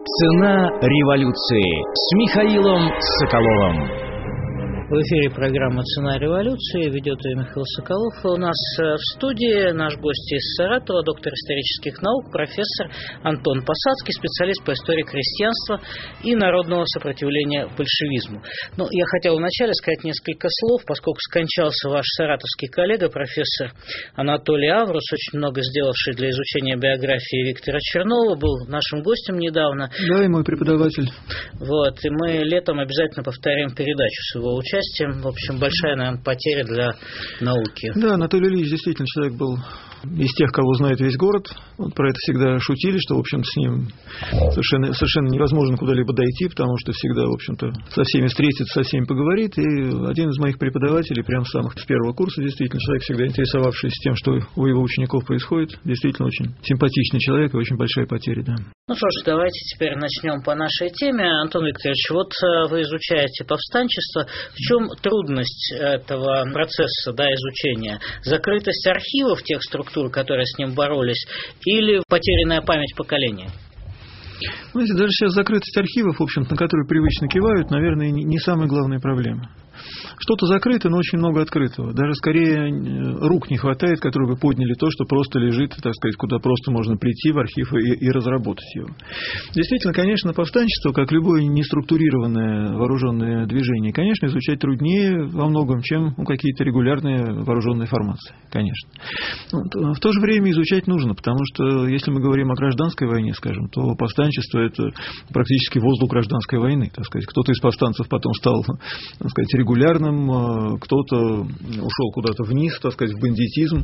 Цена революции с Михаилом Соколовым. В эфире программа «Цена революции», ведет ее Михаил Соколов. У нас в студии наш гость из Саратова, доктор исторических наук, профессор Антон Посадский, специалист по истории крестьянства и народного сопротивления большевизму. Но я хотел вначале сказать несколько слов, поскольку скончался ваш саратовский коллега, профессор Анатолий Аврус, очень много сделавший для изучения биографии Виктора Чернова, был нашим гостем недавно. Да, и мой преподаватель. Вот, и мы летом обязательно повторим передачу с его участием. В общем, большая, наверное, потеря для науки. Да, Анатолий Ильич действительно человек был из тех, кого знает весь город. Вот про это всегда шутили, что, в общем-то, с ним совершенно невозможно куда-либо дойти, потому что всегда, в общем-то, со всеми встретится, со всеми поговорит. И один из моих преподавателей, прямо с первого курса, действительно, человек, всегда интересовавшийся тем, что у его учеников происходит, действительно очень симпатичный человек и очень большая потеря, да. Ну что ж, давайте теперь начнем по нашей теме. Антон Викторович, вот вы изучаете повстанчество. В чем трудность этого процесса, изучения? Закрытость архивов тех структур, которые с ним боролись, или потерянная память поколения? Знаете, даже сейчас закрытость архивов, в общем-то, на которые привычно кивают, наверное, не самая главная проблема. Что-то закрыто, но очень много открытого. Даже скорее рук не хватает, которые бы подняли то, что просто лежит, так сказать, куда просто можно прийти в архив и разработать его. Действительно, конечно, повстанчество, как любое неструктурированное вооруженное движение, конечно, изучать труднее во многом, чем какие-то регулярные вооруженные формации, конечно. В то же время изучать нужно, потому что если мы говорим о гражданской войне, скажем, то повстанчество – это практически воздух гражданской войны. Так сказать, кто-то из повстанцев потом стал, так сказать, регулярным, кто-то ушел куда-то вниз, так сказать, в бандитизм.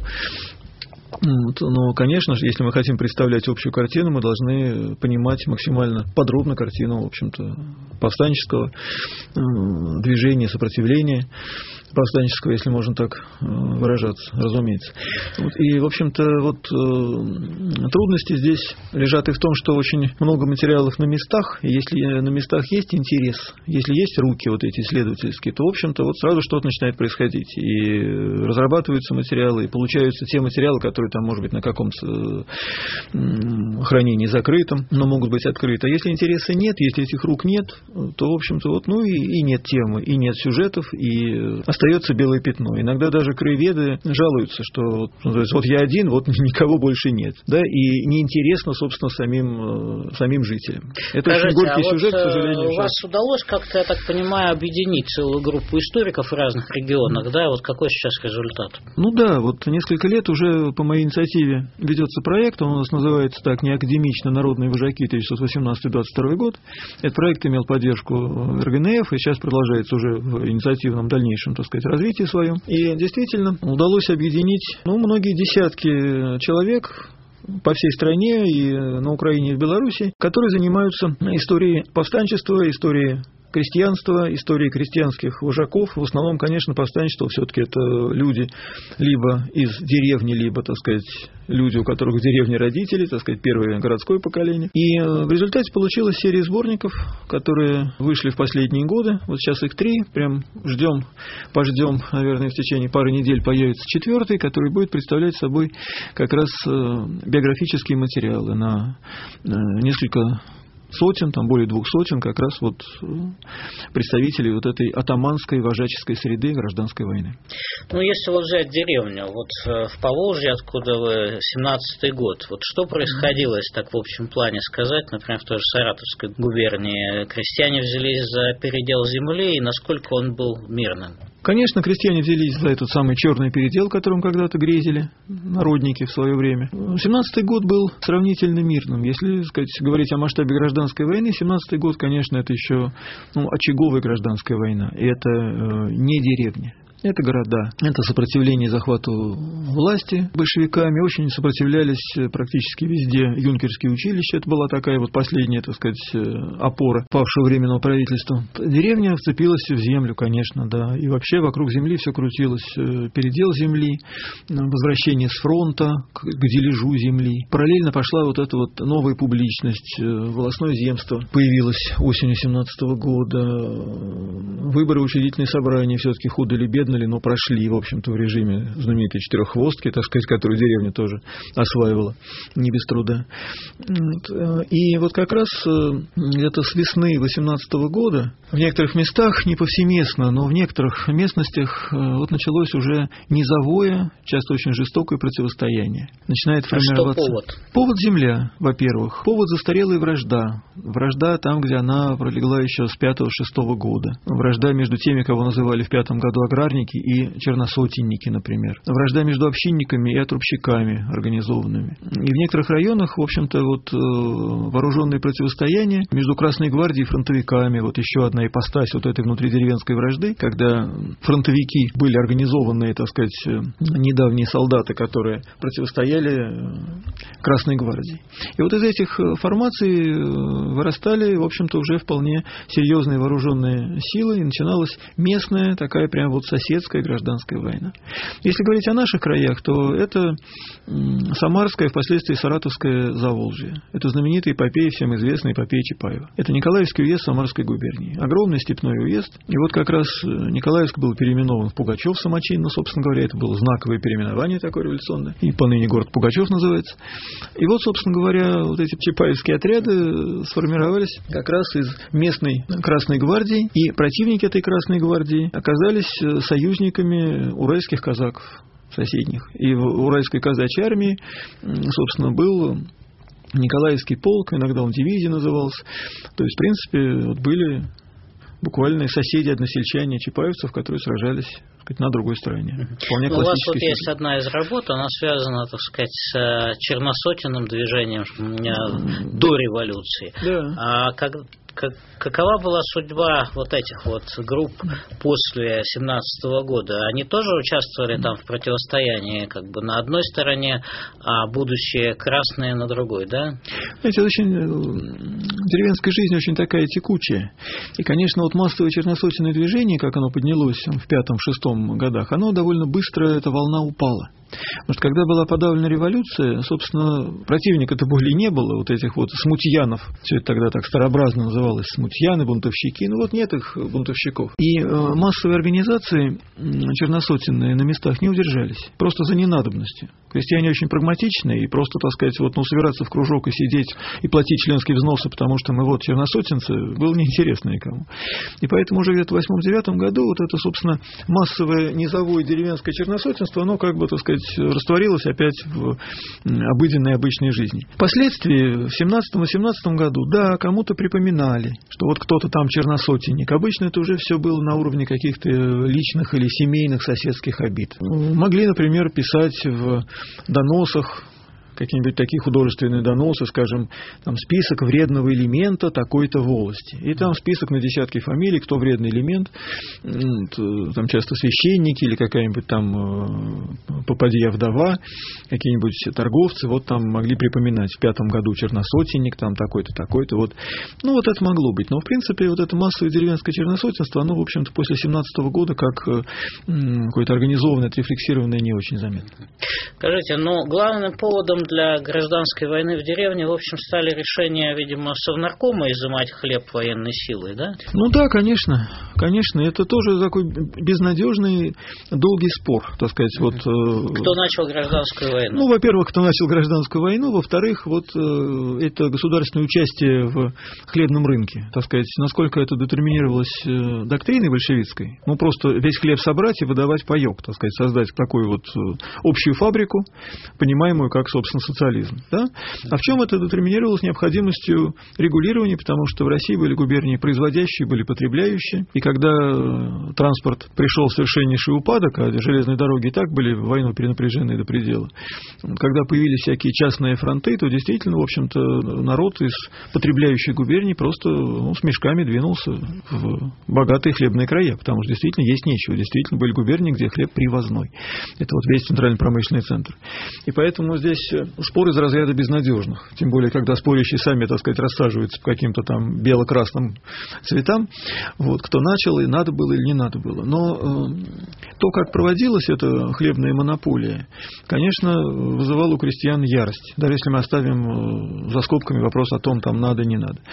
Но, конечно же, если мы хотим представлять общую картину, мы должны понимать максимально подробно картину, в общем-то, повстанческого движения, сопротивления повстанческого, если можно так выражаться, разумеется. И, в общем-то, трудности здесь лежат и в том, что очень много материалов на местах, и если на местах есть интерес, если есть руки эти исследовательские, то, в общем-то, сразу что-то начинает происходить. И разрабатываются материалы, и получаются те материалы, которые там, может быть, на каком-то хранении закрытом, но могут быть открыты. А если интереса нет, если этих рук нет, то, в общем-то, и нет темы, и нет сюжетов, и остается белое пятно. Иногда даже краеведы жалуются, что я один, никого больше нет. Да, и неинтересно, собственно, самим жителям. Это очень горький сюжет, к сожалению. У вас удалось как-то, я так понимаю, объединить целую группу историков в разных регионах, да? Какой сейчас результат? Несколько лет уже по моей инициативе ведется проект, он у нас называется так, неакадемично «Народные вожаки 1918-22 год». Этот проект имел поддержку РГНФ и сейчас продолжается уже в инициативном дальнейшем, так сказать, развитии своем. И действительно удалось объединить многие десятки человек по всей стране и на Украине, и в Беларуси, которые занимаются историей повстанчества, историей крестьянства, истории крестьянских вожаков. В основном, конечно, повстанчество все-таки это люди либо из деревни, либо, так сказать, люди, у которых в деревне родители, так сказать, первое городское поколение. И в результате получилась серия сборников, которые вышли в последние годы. Сейчас их 3. Прям пождем, наверное, в течение пары недель появится 4, который будет представлять собой как раз биографические материалы на несколько сотен, более 200 как раз представителей этой атаманской вожаческой среды гражданской войны. Если взять деревню, в Поволжье, откуда вы, 17-й год, что происходило, если так в общем плане сказать, например, в той же Саратовской губернии, крестьяне взялись за передел земли, и насколько он был мирным? Конечно, крестьяне взялись за этот самый черный передел, которым когда-то грезили народники в свое время. 17-й год был сравнительно мирным. Если, говорить о масштабе гражданской войны, 17-й год, конечно, это еще очаговая гражданская война. И это не деревня. Это города, это сопротивление захвату власти большевиками. Очень сопротивлялись практически везде юнкерские училища. Это была такая последняя, так сказать, опора павшего временного правительства. Деревня вцепилась в землю, конечно, да. И вообще вокруг земли все крутилось. Передел земли, возвращение с фронта к дележу земли. Параллельно пошла эта новая публичность. Волостное земство появилось осенью 17 года. Выборы, учредительные собрания все-таки худо или бедно отдохнули, но прошли, в общем-то, в режиме знаменитой четыреххвостки, так сказать, которую деревня тоже осваивала не без труда. И вот как раз где-то с весны 18 года в некоторых местах, не повсеместно, но в некоторых местностях вот началось уже низовое, часто очень жестокое противостояние. Начинает формироваться. А что повод? Повод земля, во-первых. Повод застарелая вражда. Вражда там, где она пролегла еще с 5-6 года. Вражда между теми, кого называли в 5 году аграрники и черносотенники, например. Вражда между общинниками и отрубщиками организованными. И в некоторых районах, в общем-то, вот вооруженные противостояния между Красной гвардией и фронтовиками. Вот еще одна ипостась вот этой внутридеревенской вражды, когда фронтовики были организованные, так сказать, недавние солдаты, которые противостояли Красной гвардии. И вот из этих формаций вырастали, в общем-то, уже вполне серьезные вооруженные силы, и начиналась местная, такая прям вот соседская гражданская война. Если говорить о наших краях, то это Самарская, впоследствии Саратовское Заволжье. Это знаменитая эпопея, всем известная эпопея Чапаева. Это Николаевский уезд Самарской губернии. Огромный степной уезд. И вот как раз Николаевск был переименован в Пугачев самочинно, собственно говоря. Это было знаковое переименование такое революционное. И поныне город Пугачев называется. И вот, собственно говоря, вот эти чапаевские отряды сформировались как раз из местной Красной гвардии. И противники этой Красной гвардии оказались союзниками уральских казаков соседних. И в уральской казачьей армии, собственно, был Николаевский полк, иногда он дивизией назывался. То есть, в принципе, вот были буквально соседи, односельчане чапаевцев, которые сражались, так сказать, на другой стороне. Вполне у вас вот сюжет. есть одна из работ, она связана, так сказать, с черносотенным движением до революции. Да. Какова была судьба вот этих вот групп после 17 года? Они тоже участвовали там в противостоянии, как бы на одной стороне, а будущее красные на другой, да? Знаете, деревенская жизнь очень такая текучая. И, конечно, вот массовое черносотенное движение, как оно поднялось в 5-6 годах, оно довольно быстро, эта волна упала. Потому что когда была подавлена революция, собственно, противника-то более не было, вот этих вот смутьянов, все это тогда так старообразно называлось, смутьяны, бунтовщики, ну вот нет их бунтовщиков. И массовые организации черносотенные на местах не удержались, просто за ненадобностью. Крестьяне очень прагматичные, и просто, так сказать, вот, собираться в кружок и сидеть и платить членские взносы, потому что мы вот черносотенцы, было неинтересно никому. И поэтому уже где-то в 8-9 году вот это, собственно, массовое низовое деревенское черносотенство, оно как бы, так сказать, растворилось опять в обыденной обычной жизни. Впоследствии, в 17-18 году, да, кому-то припоминали, что вот кто-то там черносотенник. Обычно это уже все было на уровне каких-то личных или семейных соседских обид. Могли, например, писать в доносах, какие-нибудь такие художественные доносы, скажем, там список вредного элемента такой-то волости. И там список на десятки фамилий, кто вредный элемент, там часто священники или какая-нибудь там попадья вдова, какие-нибудь торговцы, вот там могли припоминать, в 5 году черносотенник, там такой-то, такой-то, вот. Ну, вот это могло быть. Но, в принципе, вот это массовое деревенское черносотенство, оно, в общем-то, после 17 года, как какое-то организованное, отрефлексированное, не очень заметно. Скажите, но главным поводом для гражданской войны в деревне, в общем, стали решения, видимо, Совнаркома изымать хлеб военной силой, да? Ну да, конечно. Конечно, это тоже такой безнадежный, долгий спор, так сказать. Вот, кто начал гражданскую войну? Ну, во-первых, кто начал гражданскую войну, во-вторых, вот это государственное участие в хлебном рынке, так сказать, насколько это детерминировалось доктриной большевистской. Ну, просто весь хлеб собрать и выдавать паёк, так сказать, создать такую вот общую фабрику, понимаемую как, собственно, социализм. Да? А в чем это детерминировалось? Необходимостью регулирования, потому что в России были губернии производящие, были потребляющие. И когда транспорт пришел в совершеннейший упадок, а железные дороги и так были в войну перенапряжены до предела, когда появились всякие частные фронты, то действительно, в общем-то, народ из потребляющих губерний просто с мешками двинулся в богатые хлебные края, потому что действительно есть нечего. Действительно были губернии, где хлеб привозной. Это вот весь центральный промышленный центр. И поэтому здесь спор из разряда безнадежных. Тем более, когда спорящие сами, так сказать, рассаживаются по каким-то там бело-красным цветам, вот, кто начал, и надо было или не надо было. Но то, как проводилась эта хлебная монополия, конечно, вызывало у крестьян ярость. Даже если мы оставим за скобками вопрос о том, там надо, не надо.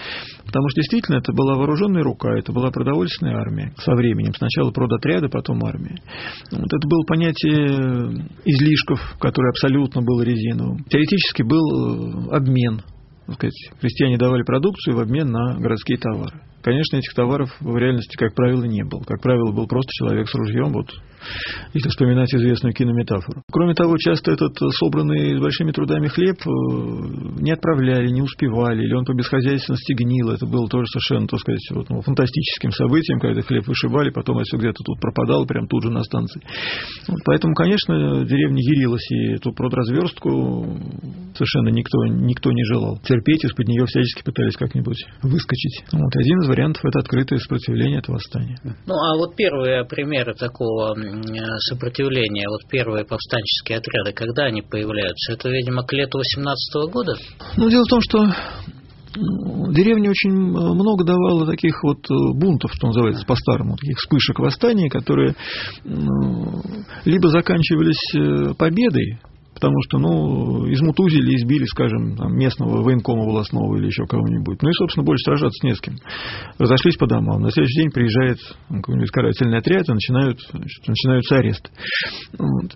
Потому что действительно это была вооруженная рука, это была продовольственная армия со временем. Сначала продотряды, потом армия. Вот это было понятие излишков, которое абсолютно было резиновым. Теоретически был обмен. Так сказать, крестьяне давали продукцию в обмен на городские товары. Конечно, этих товаров в реальности, как правило, не было. Как правило, был просто человек с ружьем, вот, если вспоминать известную кинометафору. Кроме того, часто этот собранный большими трудами хлеб не отправляли, не успевали, или он по бесхозяйственности гнил. Это было тоже совершенно, так сказать, вот, фантастическим событием, когда хлеб вышибали, потом это все где-то тут пропадало, прямо тут же на станции. Вот, поэтому, конечно, деревня ярилась, и эту продразверстку совершенно никто не желал терпеть, из-под нее всячески пытались как-нибудь выскочить. Вот, один из вариантов – это открытое сопротивление от восстания. Ну, а вот первые примеры такого сопротивления, вот первые повстанческие отряды, когда они появляются? Это, видимо, к лету 18 года? Ну, дело в том, что деревня очень много давала таких вот бунтов, что называется по-старому, таких вспышек восстания, которые либо заканчивались победой, потому что, измутузили, избили, скажем, там, местного военкома волостного или еще кого-нибудь. Ну и, собственно, больше сражаться не с кем. Разошлись по домам. На следующий день приезжает какой-нибудь карательный отряд, и начинаются аресты. Вот.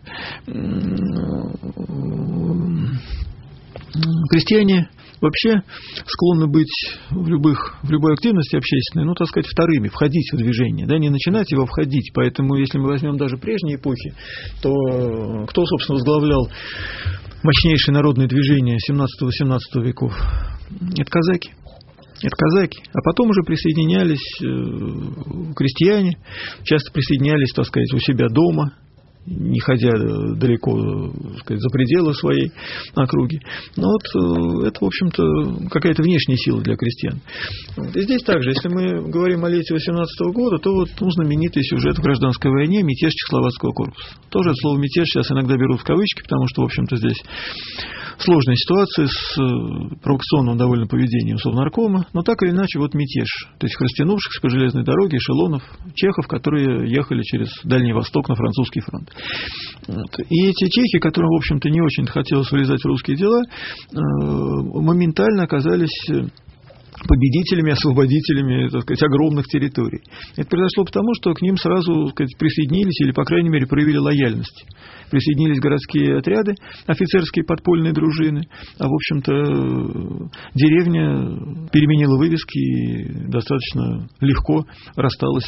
Крестьяне вообще склонны быть в любой активности общественной, так сказать, вторыми, входить в движение, да, не начинать его, входить. Поэтому, если мы возьмем даже прежние эпохи, то кто, собственно, возглавлял мощнейшие народные движения 17-18 веков? Это казаки. А потом уже присоединялись крестьяне, часто присоединялись, так сказать, у себя дома, не ходя далеко, так сказать, за пределы своей округи. Но вот это, в общем-то, какая-то внешняя сила для крестьян. И здесь также, если мы говорим о лете 18 года, то вот знаменитый сюжет в гражданской войне «Мятеж Чехословацкого корпуса». Тоже это слово «мятеж» сейчас иногда берут в кавычки, потому что, в общем-то, здесь сложная ситуация с провокационным довольно поведением Совнаркома, но так или иначе вот мятеж, то есть растянувшихся по железной дороге эшелонов чехов, которые ехали через Дальний Восток на французский фронт. Вот. И эти чехи, которым, в общем-то, не очень хотелось влезать в русские дела, моментально оказались победителями, освободителями, так сказать, огромных территорий. Это произошло потому, что к ним сразу, так сказать, присоединились или, по крайней мере, проявили лояльность. Присоединились городские отряды, офицерские подпольные дружины, а, в общем-то, деревня переменила вывески и достаточно легко рассталась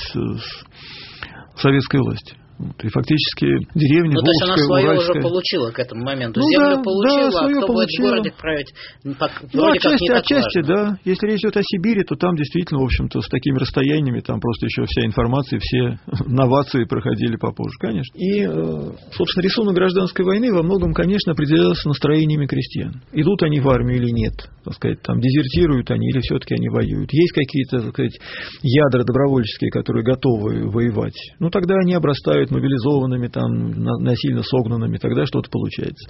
с советской властью. И фактически деревня Волжская, то есть она свое Уральская уже получила к этому моменту. Землю получила, а кто будет в городе править, вроде как не так отчасти, важно. Да. Если речь идет о Сибири, то там действительно, в общем-то, с такими расстояниями, там просто еще вся информация, все новации проходили попозже, конечно. И, собственно, рисунок гражданской войны во многом, конечно, определялся настроениями крестьян. Идут они в армию или нет, так сказать, там дезертируют они или все-таки они воюют. Есть какие-то, так сказать, ядра добровольческие, которые готовы воевать. Тогда они обрастают мобилизованными, там, насильно согнанными, тогда что-то получается.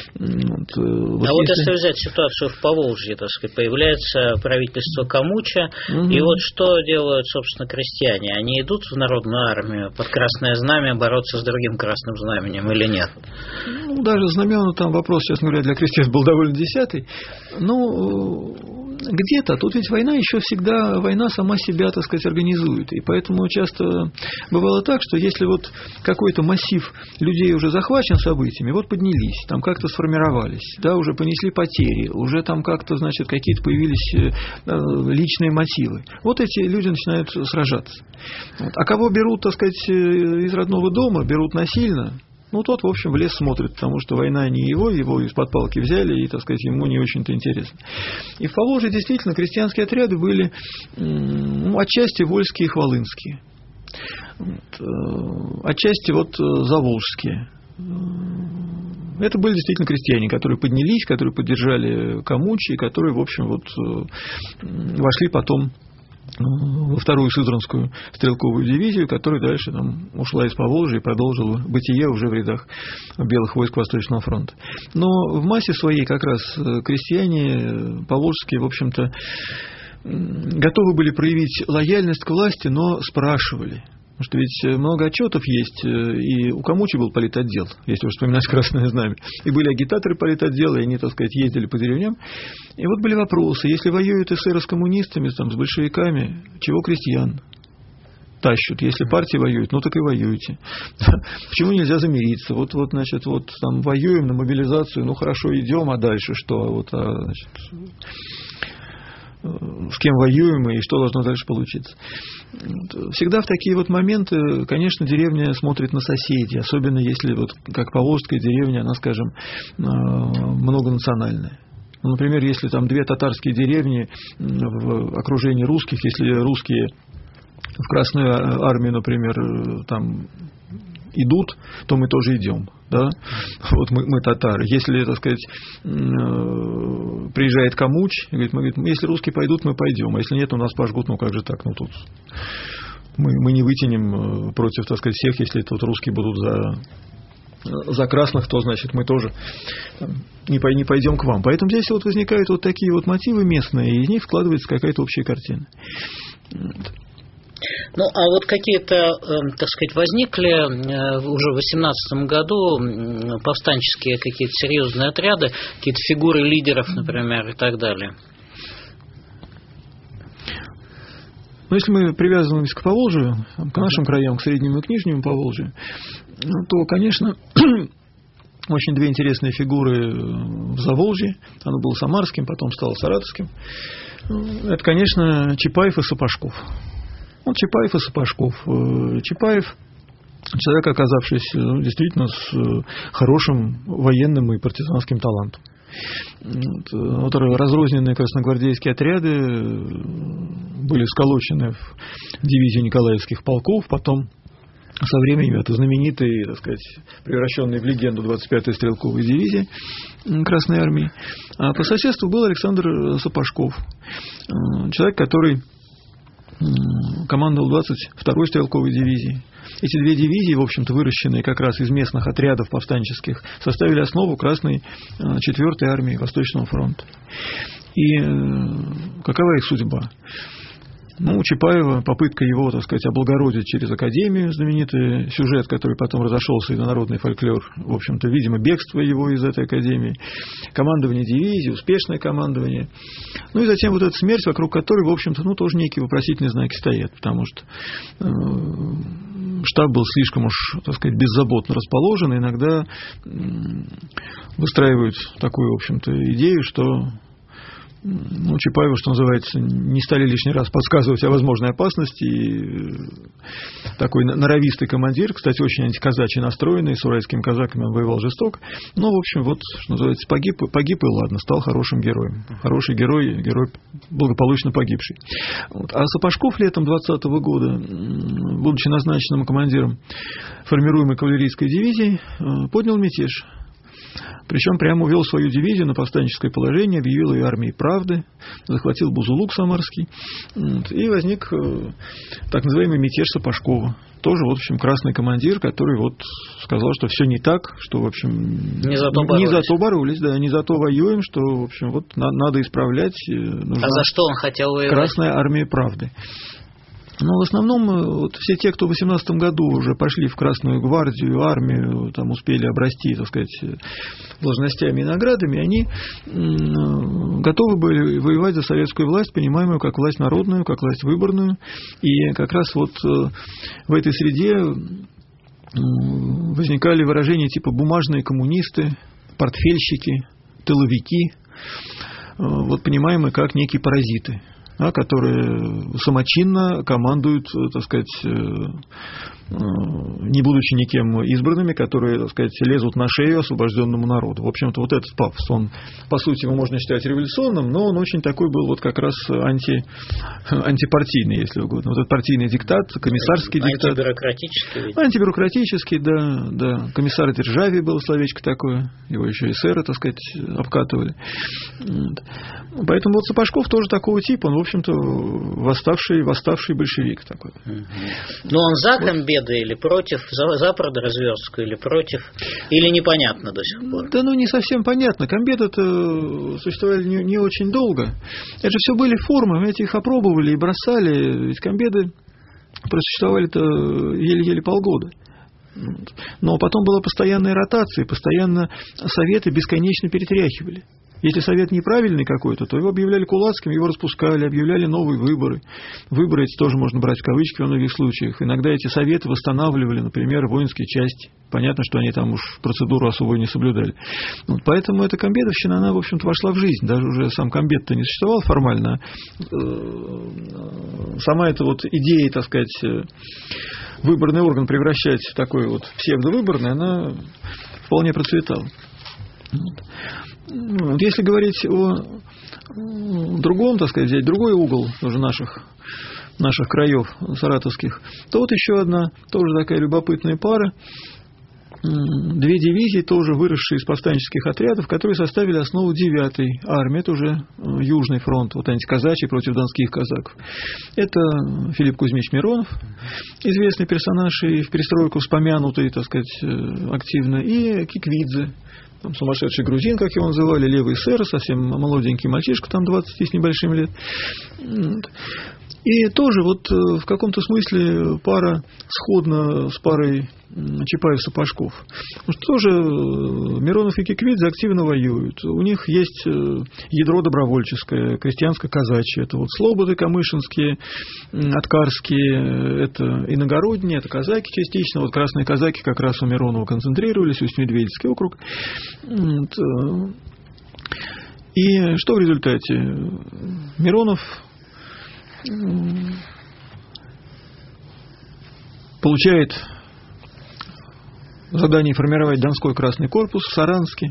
Вот если взять ситуацию в Поволжье, так сказать, появляется правительство Камуча, и вот что делают, собственно, крестьяне? Они идут в народную армию под красное знамя бороться с другим красным знаменем или нет? Даже знамена, там вопрос, честно говоря, для крестьян был довольно десятый. Где-то, тут ведь война еще всегда, война сама себя, так сказать, организует. И поэтому часто бывало так, что если вот какой-то массив людей уже захвачен событиями, вот поднялись, там как-то сформировались, да, уже понесли потери, уже там как-то, значит, какие-то появились личные мотивы. Вот эти люди начинают сражаться. Вот. А кого берут, так сказать, из родного дома, берут насильно, тот, в общем, в лес смотрит, потому что война не его из-под палки взяли, и, так сказать, ему не очень-то интересно. И в Поволжье действительно крестьянские отряды были отчасти вольские и хвалынские, отчасти заволжские. Это были действительно крестьяне, которые поднялись, которые поддержали Камучи, которые, в общем, вошли потом во вторую Сызранскую стрелковую дивизию, которая дальше ушла из Поволжья и продолжила бытие уже в рядах белых войск Восточного фронта. Но в массе своей как раз крестьяне поволжские, в общем-то, готовы были проявить лояльность к власти, но спрашивали. Потому что ведь много отчетов есть, и у Камучи был политотдел, если уж вспоминать Красное Знамя, и были агитаторы политотдела, и они, так сказать, ездили по деревням. И вот были вопросы, если воюют эсеры с коммунистами, там, с большевиками, чего крестьян тащат? Если партии воюют, ну так и воюйте. Почему нельзя замириться? Вот, значит, вот там воюем на мобилизацию, ну хорошо, идем, а дальше что? Значит, с кем воюем и что должно дальше получиться. Всегда в такие вот моменты, конечно, деревня смотрит на соседей, особенно если, вот, как поволжская деревня, она, скажем, многонациональная. Ну, например, если там две татарские деревни в окружении русских, если русские в Красную армию, например, там идут, то мы тоже идем. Да? Вот мы татары. Если, так сказать, приезжает Камуч, говорит, если русские пойдут, мы пойдем, а если нет, у нас пожгут, ну как же так, ну тут мы не вытянем против, так сказать, всех, если тут русские будут за красных, то значит мы тоже не пойдем к вам. Поэтому здесь вот возникают вот такие вот мотивы местные, и из них складывается какая-то общая картина. Ну, а вот какие-то, так сказать, возникли уже в 18 году повстанческие какие-то серьезные отряды, какие-то фигуры лидеров, например, и так далее? Ну, если мы привязываемся к Поволжью, к нашим краям, к Среднему и к Нижнему Поволжью, то, конечно, очень две интересные фигуры в Заволжье. Оно было самарским, потом стало саратовским. Это, конечно, Чапаев и Сапожков. Вот Чапаев и Сапожков. Чапаев – человек, оказавшийся действительно с хорошим военным и партизанским талантом. Вот разрозненные красногвардейские отряды были сколочены в дивизии Николаевских полков, потом со временем это знаменитые, так сказать, превращенные в легенду 25-я стрелковая дивизия Красной армии. А по соседству был Александр Сапожков, человек, который командовал 22-й стрелковой дивизией. Эти две дивизии, в общем-то, выращенные как раз из местных отрядов повстанческих, составили основу Красной 4-й армии Восточного фронта. И какова их судьба? Ну, у Чапаева попытка его, так сказать, облагородить через академию, знаменитый сюжет, который потом разошелся и на народный фольклор, в общем-то, видимо, бегство его из этой академии, командование дивизии, успешное командование. Ну и затем вот эта смерть, вокруг которой, в общем-то, ну, тоже некие вопросительные знаки стоят, потому что штаб был слишком уж, так сказать, беззаботно расположен, и иногда выстраивают такую, в общем-то, идею, что Чапаеву, что называется, не стали лишний раз подсказывать о возможной опасности. И такой норовистый командир, кстати, очень антиказачий настроенный, с уральскими казаками он воевал жестоко. Но, в общем, вот, что называется, погиб и ладно, стал хорошим героем. Хороший герой благополучно погибший. Вот. А Сапожков летом 20-го года, будучи назначенным командиром формируемой кавалерийской дивизии, поднял мятеж. Причем прямо увел свою дивизию на повстанческое положение, объявил ее армией правды, захватил Бузулук самарский, и возник так называемый мятеж Сапожкова. Тоже, в общем, красный командир, который вот сказал, что все не так, что, в общем, не за то боролись, да, не за то воюем, что, в общем, вот надо исправлять. А за что он хотел воевать? Красная армия правды. Но в основном вот все те, кто в 18 году уже пошли в Красную гвардию, армию, там успели обрасти, так сказать, должностями и наградами, они готовы были воевать за советскую власть, понимаемую как власть народную, как власть выборную. И как раз вот в этой среде возникали выражения типа бумажные коммунисты, портфельщики, тыловики, вот понимаемые как некие паразиты, которые самочинно командуют, так сказать, не будучи никем избранными, которые, так сказать, лезут на шею освобожденному народу. В общем-то, вот этот пафос, он, по сути, его можно считать революционным, но он очень такой был вот как раз антипартийный, если угодно. Вот этот партийный диктат, комиссарский диктат. Антибюрократический, да. Комиссар Державий был словечко такое, его еще эсеры, так сказать, обкатывали. Поэтому вот Сапожков тоже такого типа, он, в общем-то, восставший большевик такой. Но он за Комбеда или против, за продразверстку или против, или непонятно до сих пор? Да, не совсем понятно. Комбеды-то существовали не очень долго. Это же все были формы, эти их опробовали и бросали. Ведь комбеды просуществовали-то еле-еле полгода. Но потом была постоянная ротация, постоянно советы бесконечно перетряхивали. Если совет неправильный какой-то, то его объявляли кулацким, его распускали, объявляли новые выборы. Выборы эти тоже можно брать в кавычки во многих случаях. Иногда эти советы восстанавливали, например, воинские части. Понятно, что они там уж процедуру особую не соблюдали. Вот поэтому эта комбедовщина, она, в общем-то, вошла в жизнь. Даже уже сам комбед-то не существовал формально. Сама эта вот идея, так сказать, выборный орган превращать в такой вот псевдовыборный, она вполне процветала. Вот. Если говорить о другом, так сказать, взять другой угол тоже наших краев саратовских, то вот еще одна, тоже такая любопытная пара. Две дивизии, тоже выросшие из повстанческих отрядов, которые составили основу 9-й армии. Это уже Южный фронт, вот антиказачий против донских казаков. Это Филипп Кузьмич Миронов, известный персонаж и в перестройку вспомянутый, так сказать, активно, и Киквидзе, там, сумасшедший грузин, как его называли, левый эсер, совсем молоденький мальчишка, там 20 с небольшим лет. И тоже вот в каком-то смысле пара сходна с парой Чапаев-Сапожков. Потому что тоже Миронов и Киквидзе активно воюют. У них есть ядро добровольческое, крестьянско-казачье. Это вот слободы камышинские, откарские, это иногородние, это казаки частично. Вот красные казаки как раз у Миронова концентрировались, Усть-Медведицкий округ. И что в результате? Миронов получает задание формировать Донской Красный корпус в Саранске.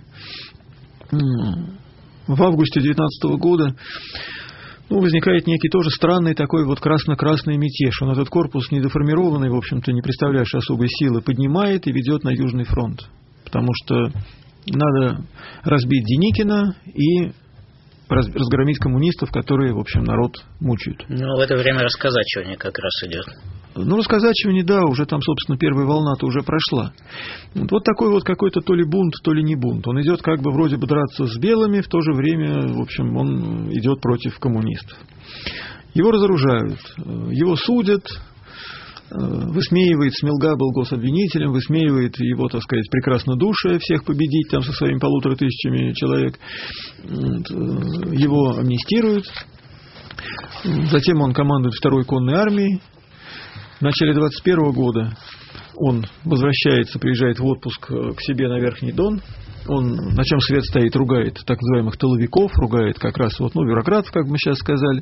В августе 19 года возникает некий тоже странный такой вот красно-красный мятеж. Он этот корпус недоформированный, в общем-то, не представлявший особой силы, поднимает и ведет на Южный фронт. Потому что надо разбить Деникина и разгромить коммунистов, которые, в общем, народ мучают. В это время расказачивание как раз идет. Расказачивание, да, уже там, собственно, первая волна-то уже прошла. Вот такой вот какой-то то ли бунт, то ли не бунт. Он идет как бы вроде бы драться с белыми, в то же время, в общем, он идет против коммунистов. Его разоружают, его судят, высмеивает, Смелга был гособвинителем, высмеивает его, так сказать, прекраснодушие, всех победить там со своими 1500 человек. Его амнистируют. Затем он командует 2-й конной армией. В начале 21 года он возвращается, приезжает в отпуск к себе на Верхний Дон. Он, на чем свет стоит, ругает так называемых тыловиков, ругает как раз бюрократов, как мы сейчас сказали.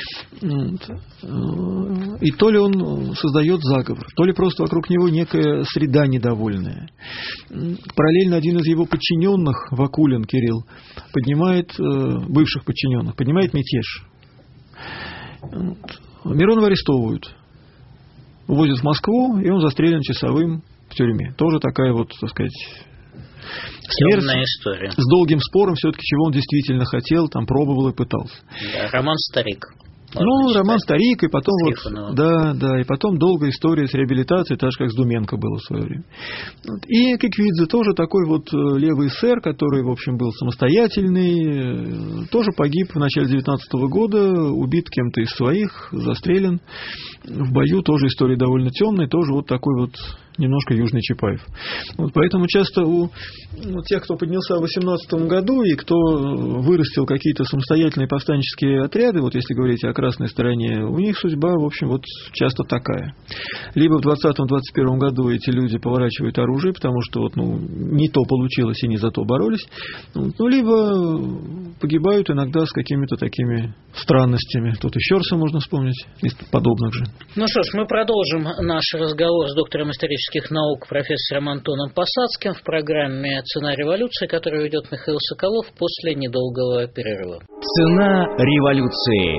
И то ли он создает заговор, то ли просто вокруг него некая среда недовольная. Параллельно один из его подчиненных, Вакулин Кирилл, бывших подчиненных, поднимает мятеж. Миронова арестовывают, увозят в Москву, и он застрелен часовым в тюрьме. Тоже такая вот, так сказать, темная история. С долгим спором все-таки, чего он действительно хотел, там пробовал и пытался. Да, роман «Старик». Роман «Старик», и потом и потом долгая история с реабилитацией, так же, как с Думенко было в свое время. И Киквидзе тоже такой вот левый эсер, который, в общем, был самостоятельный, тоже погиб в начале 19 года, убит кем-то из своих, застрелен в бою, тоже история довольно темная, тоже вот такой вот немножко южный Чапаев. Поэтому часто у тех, кто поднялся в 18 году и кто вырастил какие-то самостоятельные повстанческие отряды, вот если говорить о красной стороне, у них судьба, в общем, вот часто такая. Либо в 20-21 году эти люди поворачивают оружие, потому что не то получилось и не за то боролись, либо погибают иногда с какими-то такими странностями. Тут и Щерса можно вспомнить, и подобных же. Ну что ж, мы продолжим наш разговор с доктором исторических наук профессором Антоном Посадским в программе «Цена революции», которую ведет Михаил Соколов после недолгого перерыва. Цена революции.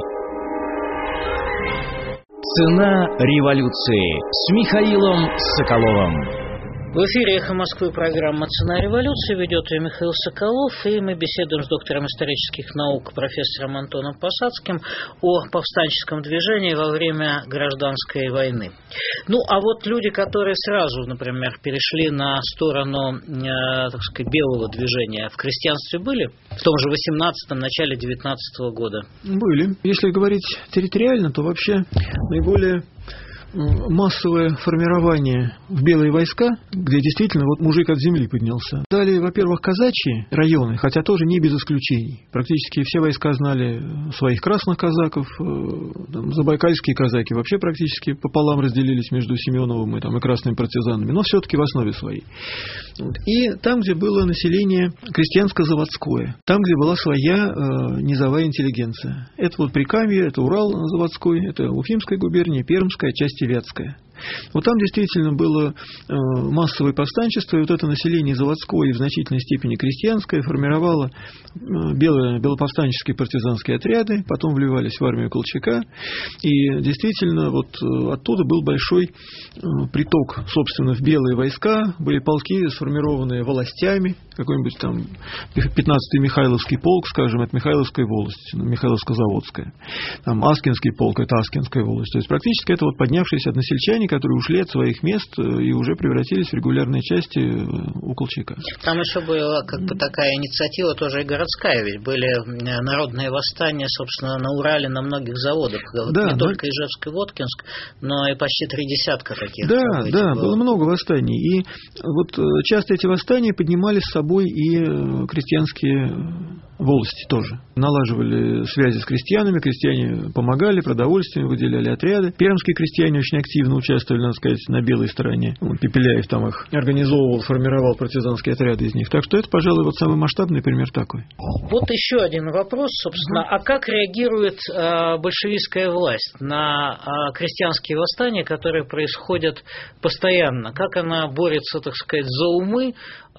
Цена революции с Михаилом Соколовым. В эфире «Эхо Москвы» программа «Цена революции», ведет ее Михаил Соколов, и мы беседуем с доктором исторических наук профессором Антоном Посадским о повстанческом движении во время гражданской войны. А вот люди, которые сразу, например, перешли на сторону, так сказать, белого движения, в крестьянстве были? В том же 18-м, начале 19 года? Были. Если говорить территориально, то вообще наиболее массовое формирование в белые войска, где действительно вот мужик от земли поднялся. Далее, во-первых, казачьи районы, хотя тоже не без исключений. Практически все войска знали своих красных казаков, забайкальские казаки вообще практически пополам разделились между Семеновым и красными партизанами, но все-таки в основе своей. И там, где было население крестьянско-заводское, там, где была своя низовая интеллигенция. Это вот Прикамье, это Урал-заводской, это Уфимская губерния, Пермская, часть Вятская. Вот там действительно было массовое повстанчество, и вот это население заводское и в значительной степени крестьянское формировало белоповстанческие партизанские отряды, потом вливались в армию Колчака, и действительно вот оттуда был большой приток, собственно, в белые войска, были полки, сформированные властями, какой-нибудь там 15-й Михайловский полк, скажем, это Михайловская волость, Михайловско-Заводская, там Аскинский полк, это Аскинская волость, то есть практически это вот поднявшиеся односельчане, которые ушли от своих мест и уже превратились в регулярные части у Колчака. Там еще была как бы такая инициатива тоже и городская, ведь были народные восстания, собственно, на Урале на многих заводах, да, не только Ижевск и Воткинск, но и почти 30 таких. Да, было много восстаний, и вот часто эти восстания поднимали с собой и крестьянские волости тоже. Налаживали связи с крестьянами, крестьяне помогали, продовольствием выделяли отряды. Пермские крестьяне очень активно участвовали, надо сказать, на белой стороне. Пепеляев там их организовывал, формировал партизанские отряды из них. Так что это, пожалуй, вот самый масштабный пример такой. Вот еще один вопрос, собственно. А как реагирует большевистская власть на крестьянские восстания, которые происходят постоянно? Как она борется, так сказать, за умы?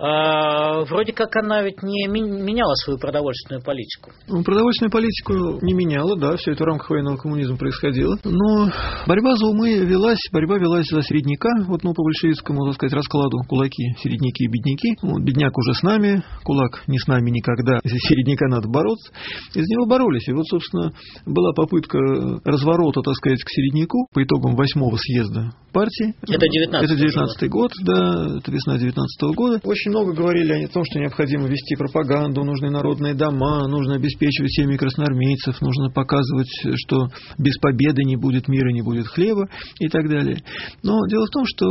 Вроде как она ведь не меняла свою продовольственную политику. Продовольственную политику не меняла, да, все это в рамках военного коммунизма происходило. Но борьба за умы велась за середняка, вот, по большевистскому, так сказать, раскладу: кулаки, середняки и бедняки. Вот, бедняк уже с нами, кулак не с нами никогда, середняка надо бороться. Из него боролись. И вот, собственно, была попытка разворота, так сказать, к середняку по итогам 8-го съезда партии. Это 19-й год, да, это весна 19-го года. Очень много говорили о том, что необходимо вести пропаганду, нужны народные дома, нужно обеспечивать семьи красноармейцев, нужно показывать, что без победы не будет мира, не будет хлеба и так далее. Но дело в том, что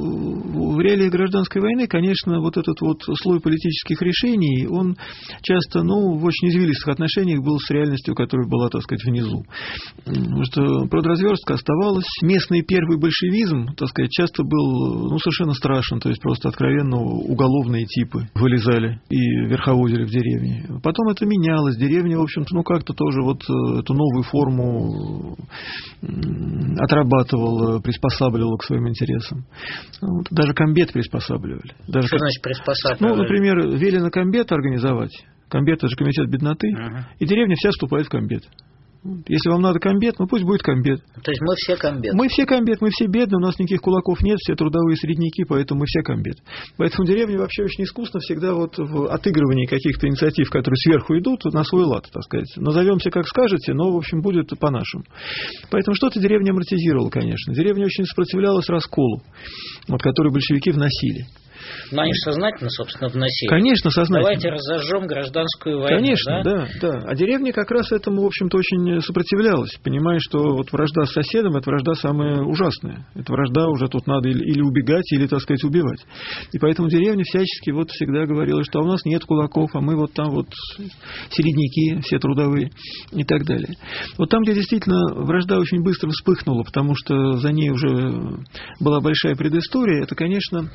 в реалиях гражданской войны, конечно, вот этот вот слой политических решений, он часто, в очень извилистых отношениях был с реальностью, которая была, так сказать, внизу. Потому что продразверстка оставалась. Местный первый большевизм, так сказать, часто был, совершенно страшен, то есть просто откровенно уголовные типы вылезали и верховодили в деревне. Потом это менялось. Деревня, в общем-то, как-то тоже вот эту новую форму отрабатывала, приспосабливала к своим интересам. Даже комбет приспосабливали. Что значит приспосабливали? Например, велено комбет организовать. Комбет — это же комитет бедноты. И деревня вся вступает в комбет. Если вам надо комбет, пусть будет комбет. То есть мы все комбет? Мы все комбет, мы все бедные, у нас никаких кулаков нет, все трудовые середняки, поэтому мы все комбет. Поэтому деревня вообще очень искусно всегда вот в отыгрывании каких-то инициатив, которые сверху идут, на свой лад, так сказать. Назовемся как скажете, но, в общем, будет по-нашему. Поэтому что-то деревня амортизировала, конечно. Деревня очень сопротивлялась расколу, который большевики вносили. Но они же сознательно, собственно, вносили. Конечно, сознательно. Давайте разожжем гражданскую войну. Конечно, да. А деревня как раз этому, в общем-то, очень сопротивлялась, понимая, что вот вражда с соседом — это вражда самая ужасная. Это вражда уже тут надо или убегать, или, так сказать, убивать. И поэтому деревня всячески вот всегда говорила, что у нас нет кулаков, а мы вот там вот середняки, все трудовые и так далее. Вот там, где действительно вражда очень быстро вспыхнула, потому что за ней уже была большая предыстория, это, конечно,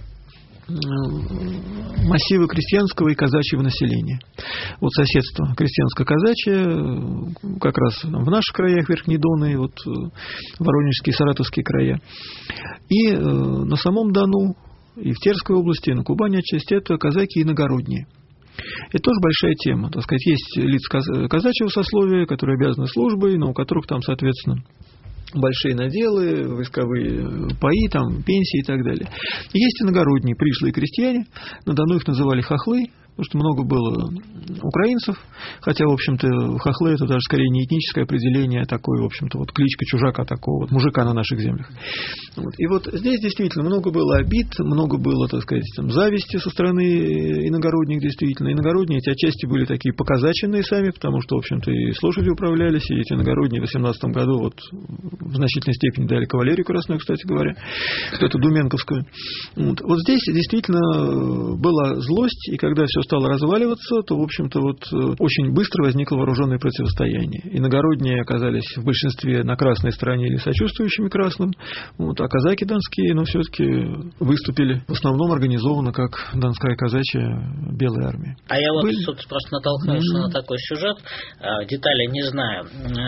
массивы крестьянского и казачьего населения. Вот соседство крестьянско-казачье, как раз в наших краях, Верхний Дон и вот Воронежские, Саратовские края. И на самом Дону, и в Терской области, и на Кубани отчасти, это казаки иногородние. Это тоже большая тема. Так сказать, есть лица казачьего сословия, которые обязаны службой, но у которых там, соответственно, большие наделы, войсковые паи, там, пенсии и так далее. Есть иногородние, пришлые крестьяне, на Дону их называли хохлы, потому что много было украинцев, хотя, в общем-то, хохлы — это даже скорее не этническое определение, а такое, в общем-то, вот кличка чужака такого, вот мужика на наших землях. Вот. И вот здесь действительно много было обид, много было, так сказать, там, зависти со стороны иногородних, действительно. Иногородние эти отчасти были такие показательные сами, потому что, в общем-то, и с лошадью управлялись, и эти иногородние в 18 году вот в значительной степени дали кавалерию красную, кстати говоря, эту думенковскую. Вот здесь действительно была злость, и когда все стало разваливаться, то, в общем-то, вот очень быстро возникло вооруженное противостояние. Иногородние оказались в большинстве на красной стороне или сочувствующими красным, вот, а казаки донские, но все-таки выступили в основном организованно как Донская казачья белая армия. А я вот тут просто натолкнулся на такой сюжет, детали не знаю.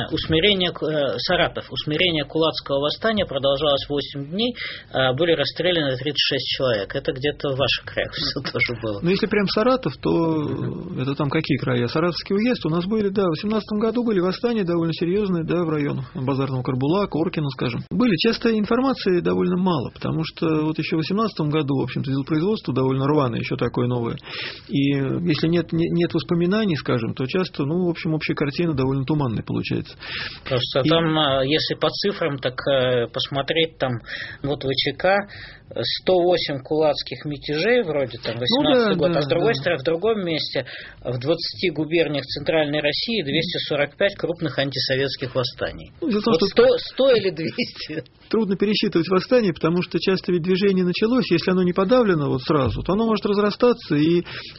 Усмирение Кулацкого восстания продолжалось 8 дней, были расстреляны 36 человек. Это где-то в ваших краях все тоже было. Ну, если прям Саратов, то это там какие края? Саратовский уезд у нас были, да, в 18 году были восстания довольно серьезные, да, в районах Базарного Карбула, Коркина, скажем. Были. Часто информации довольно мало, потому что вот еще в 18 году, в общем-то, производство довольно рваное, еще такое новое. И если нет воспоминаний, скажем, то часто, ну, в общем, общая картина довольно туманная получается. Просто там, если по цифрам, так посмотреть, там, вот ВЧК, 108 кулацких мятежей, вроде там 18 год, а с другой стороны, в другом месте, в 20 губерниях Центральной России 245 крупных антисоветских восстаний. Вот 100 или 200? Трудно пересчитывать восстание, потому что часто ведь движение началось, если оно не подавлено вот сразу, то оно может разрастаться, и,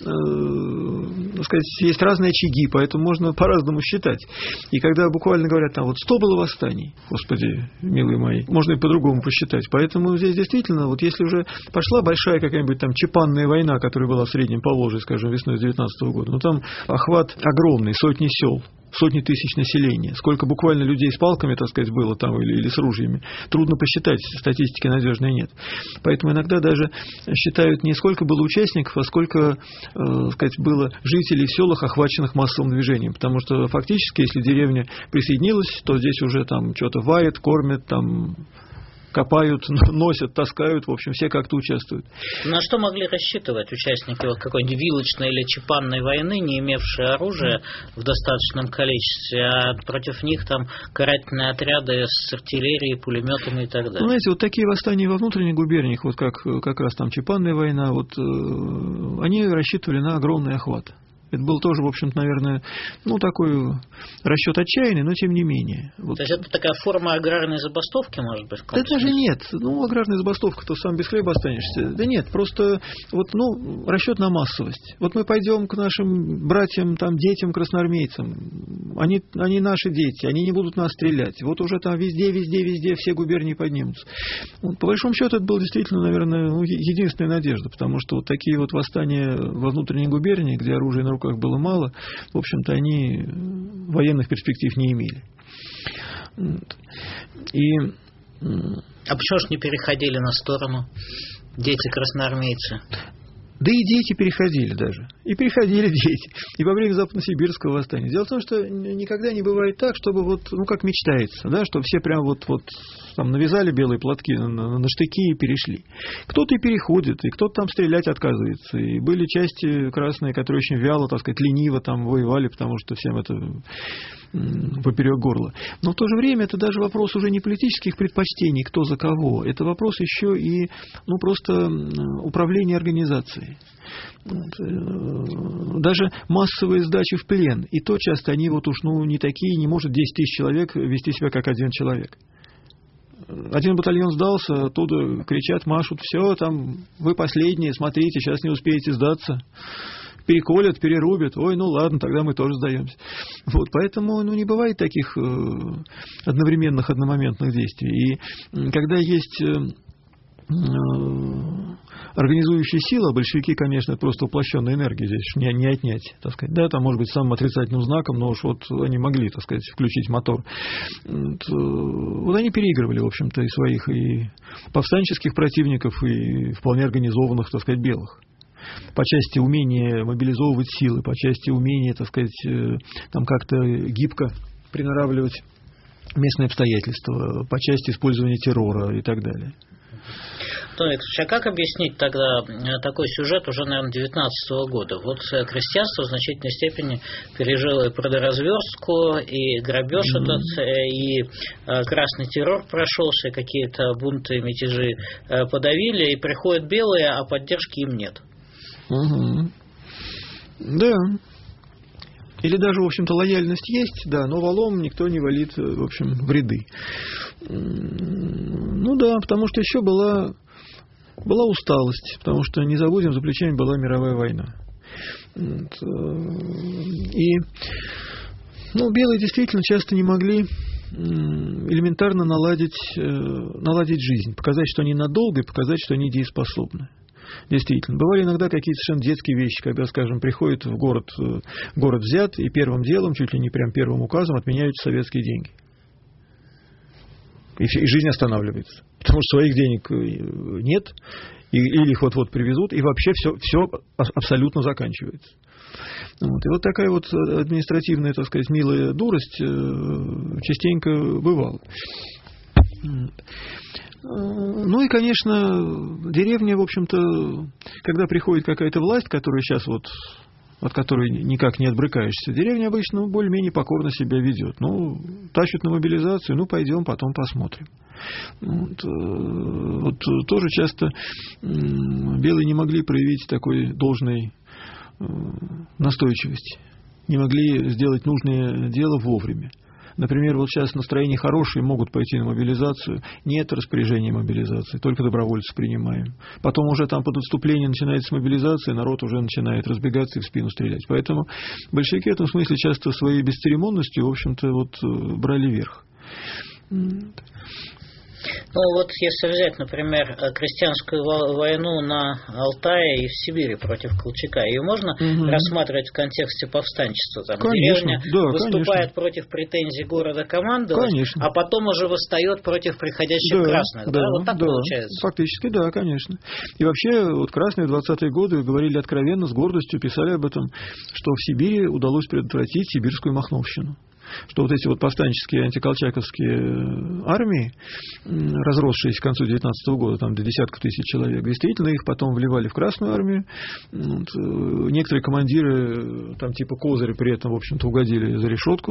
так сказать, есть разные очаги, поэтому можно по-разному считать. И когда буквально говорят, там вот 100 было восстаний, господи, милые мои, можно и по-другому посчитать. Поэтому здесь действительно, вот если уже пошла большая какая-нибудь там Чепанная война, которая была в Среднем Поволжье, скажем, весной 19 года, ну там охват огромный, сотни сел, сотни тысяч населения. Сколько буквально людей с палками, так сказать, было там или с ружьями, трудно посчитать, статистики надежной нет. Поэтому иногда даже считают не сколько было участников, а сколько, сказать, было жителей в селах, охваченных массовым движением. Потому что фактически, если деревня присоединилась, то здесь уже там что-то варят, кормят, там копают, носят, таскают, в общем, все как-то участвуют. На что могли рассчитывать участники вот какой-нибудь вилочной или чепанной войны, не имевшие оружия в достаточном количестве, а против них там карательные отряды с артиллерией, пулеметами и так далее? Ну, знаете, вот такие восстания во внутренних губерниях, вот как раз там Чепанная война, вот они рассчитывали на огромный охват. Это был тоже, в общем-то, наверное, ну, такой расчет отчаянный, но тем не менее. Вот. То есть это такая форма аграрной забастовки, может быть? Да даже нет. Ну, аграрная забастовка, то сам без хлеба останешься. Да нет, просто вот, ну, расчет на массовость. Вот мы пойдем к нашим братьям, там, детям, красноармейцам. Они наши дети, они не будут нас стрелять. Вот уже там везде все губернии поднимутся. Вот, по большому счету, это была действительно, наверное, единственная надежда, потому что вот такие вот восстания во внутренней губернии, где оружие на руках было мало, в общем-то, они военных перспектив не имели. А почему же не переходили на сторону дети-красноармейцы? Да и дети переходили даже. И переходили дети. И во время Западносибирского восстания. Дело в том, что никогда не бывает так, чтобы вот, ну, как мечтается, да, чтобы все прям вот там навязали белые платки на штыки и перешли. Кто-то и переходит, и кто-то там стрелять отказывается. И были части красные, которые очень вяло, так сказать, лениво там воевали, потому что всем это поперек горла. Но в то же время это даже вопрос уже не политических предпочтений, кто за кого. Это вопрос еще и, ну, просто управления организацией. Даже массовые сдачи в плен. И то часто они вот уж, ну, не такие, не может 10 тысяч человек вести себя как один человек. Один батальон сдался, оттуда кричат, машут, все, там, вы последние, смотрите, сейчас не успеете сдаться. Переколят, перерубят, ой, ну ладно, тогда мы тоже сдаемся. Вот, поэтому, ну, не бывает таких одновременных, одномоментных действий. И когда есть организующая сила, большевики, конечно, это просто воплощенная энергия, здесь не отнять, так сказать. Да, там, может быть, самым отрицательным знаком, но уж вот они могли, так сказать, включить мотор. Вот они переигрывали, в общем-то, и своих и повстанческих противников, и вполне организованных, так сказать, белых. По части умения мобилизовывать силы, по части умения, так сказать, там как-то гибко приноравливать местные обстоятельства, по части использования террора и так далее. Антон Викторович, а как объяснить тогда такой сюжет уже, наверное, 19 года? Вот крестьянство в значительной степени пережило и продразверстку, и грабеж этот, и красный террор прошелся, какие-то бунты, мятежи подавили, и приходят белые, а поддержки им нет. Да. Или даже, в общем-то, лояльность есть, да, но валом никто не валит, в общем, в ряды. Ну да, потому что еще была усталость, потому что, не забудем, за плечами была мировая война. И белые действительно часто не могли элементарно наладить жизнь, показать, что они надолго, и показать, что они дееспособны. Действительно. Бывали иногда какие-то совершенно детские вещи, когда, скажем, приходит в город взят, и первым делом, чуть ли не прям первым указом, отменяются советские деньги. И жизнь останавливается. Потому что своих денег нет, или их вот-вот привезут, и вообще все абсолютно заканчивается. И вот такая вот административная, так сказать, милая дурость частенько бывала. Ну и, конечно, деревня, в общем-то, когда приходит какая-то власть, которая сейчас от которой никак не отбрыкаешься, деревня обычно более-менее покорно себя ведет. Тащат на мобилизацию, пойдем, потом посмотрим. Вот тоже часто белые не могли проявить такой должной настойчивости, не могли сделать нужное дело вовремя. Например, вот сейчас настроение хорошее, могут пойти на мобилизацию. Нет распоряжения мобилизации, только добровольцев принимаем. Потом уже там под отступление начинается мобилизация, народ уже начинает разбегаться и в спину стрелять. Поэтому большевики в этом смысле часто своей бесцеремонностью, в общем-то, брали верх. Если взять, например, крестьянскую войну на Алтае и в Сибири против Колчака, ее можно рассматривать в контексте повстанчества? Деревня выступает против претензий города командовать, а потом уже восстает против приходящих красных. Так получается? Фактически, да, конечно. И вообще, красные в 20-е годы говорили откровенно, с гордостью писали об этом, что в Сибири удалось предотвратить сибирскую махновщину. Что эти повстанческие антиколчаковские армии, разросшиеся к концу 19 года, там до десятков тысяч человек, действительно их потом вливали в Красную армию. Некоторые командиры, там типа Козыря, при этом, в общем-то, угодили за решетку.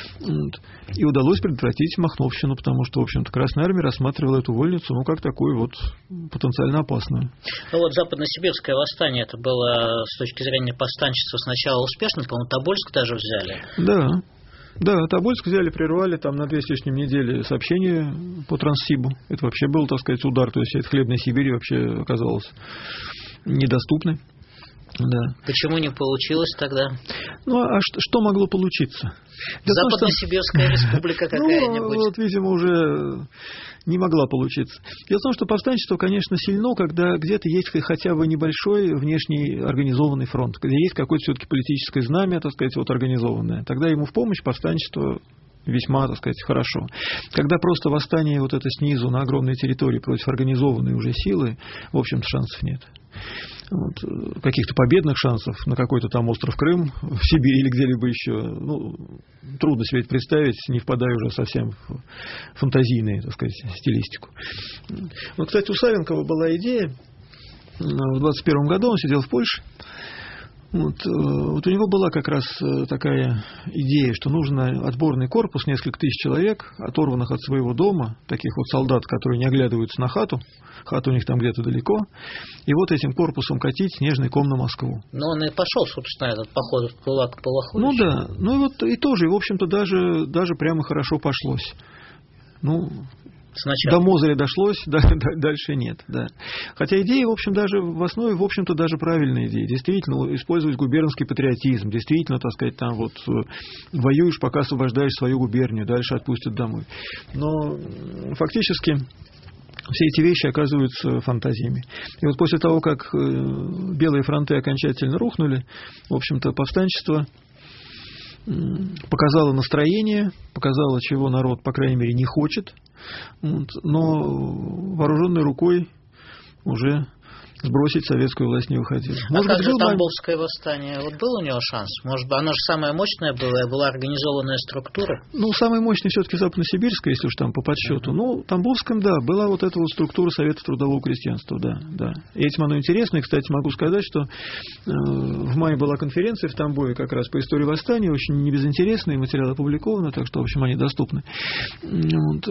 И удалось предотвратить махновщину, потому что, в общем-то, Красная армия рассматривала эту вольницу, как такую потенциально опасную. Западносибирское восстание, это было с точки зрения повстанчества сначала успешно, по-моему, Тобольск даже взяли. Да, Тобольск взяли, прервали там на 2 с лишним недели сообщения по Транссибу. Это вообще был, так сказать, удар. То есть, хлебная Сибирь вообще оказалась недоступной. Да. Почему не получилось тогда? Что могло получиться? Западносибирская республика какая-нибудь. Видимо, уже не могла получиться. Дело в том, что повстанчество, конечно, сильно, когда где-то есть хотя бы небольшой внешний организованный фронт, где есть какое-то все-таки политическое знамя, так сказать, организованное. Тогда ему в помощь повстанчество весьма, так сказать, хорошо. Когда просто восстание это снизу на огромной территории против организованной уже силы, в общем-то, шансов нет. Каких-то победных шансов на какой-то там остров Крым, в Сибири или где-либо еще, трудно себе это представить, не впадая уже совсем в фантазийную, так сказать, стилистику. Кстати, у Савенкова была идея, в 21 году он сидел в Польше, у него была как раз такая идея, что нужно отборный корпус, несколько тысяч человек, оторванных от своего дома, таких солдат, которые не оглядываются на хата у них там где-то далеко, и этим корпусом катить снежный ком на Москву. Но он и пошел, собственно, этот поход в Кулак Полохович. И тоже, в общем-то, даже прямо хорошо пошлось. Сначала. До Мозыря дошлось, дальше нет. Да. Хотя идея, в общем, даже в основе, в общем-то, даже правильная идея. Действительно, использовать губернский патриотизм. Действительно, так сказать, там воюешь, пока освобождаешь свою губернию, дальше отпустят домой. Но фактически все эти вещи оказываются фантазиями. И после того, как белые фронты окончательно рухнули, в общем-то, повстанчество показало настроение, показало, чего народ, по крайней мере, не хочет, но вооруженной рукой уже сбросить советскую власть не выходило. Может быть, был Тамбовское восстание? Вот был у него шанс? Может быть, оно же самое мощное было, была организованная структура? Ну, самый мощный все-таки Западносибирская, если уж там по подсчету. Ну, в Тамбовском, да, была вот эта вот структура Совета трудового крестьянства, да. И этим оно интересно. И, кстати, могу сказать, что в мае была конференция в Тамбове как раз по истории восстания, очень небезынтересные, материалы опубликованы, так что, в общем, они доступны. Вот.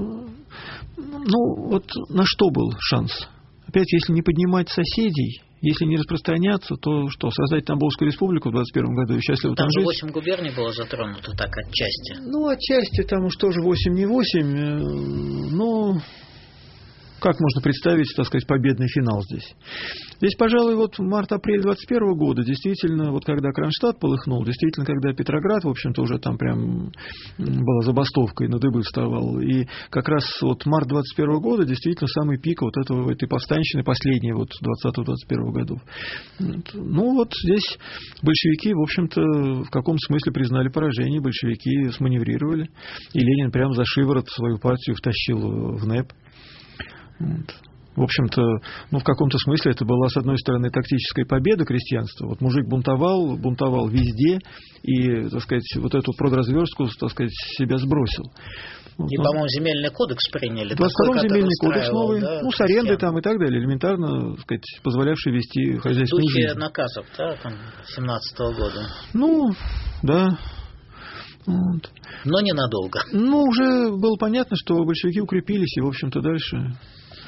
Ну, вот на что был шанс? Опять, если не поднимать соседей, если не распространяться, то что? Создать Тамбовскую республику в 21 году и счастливо там жить? Там же 8 губерний было затронуто так отчасти. Ну, отчасти, там уж тоже 8 не 8, но как можно представить, так сказать, победный финал здесь? Здесь, пожалуй, вот март-апрель 21 года, действительно, вот когда Кронштадт полыхнул, действительно, когда Петроград, в общем-то, уже там прям была забастовка и на дыбы вставал, и как раз вот март 21 года действительно самый пик вот этой повстанщины, последней вот 20-21 годов. Ну, вот здесь большевики, в общем-то, в каком смысле признали поражение, большевики сманеврировали, и Ленин прям за шиворот свою партию втащил в НЭП. Вот. В общем-то, ну, в каком-то смысле это была, с одной стороны, тактическая победа крестьянства. Вот мужик бунтовал везде, и, так сказать, вот эту продразверстку, так сказать, себя сбросил. Вот, и, по-моему, земельный кодекс приняли. 22-й земельный кодекс новый, да, ну, с арендой там и так далее, элементарно, так сказать, позволявший вести хозяйственную жизнь. В духе наказов, да, там, 17-го года. Ну, да. Вот. Но ненадолго. Ну, уже было понятно, что большевики укрепились, и, в общем-то, дальше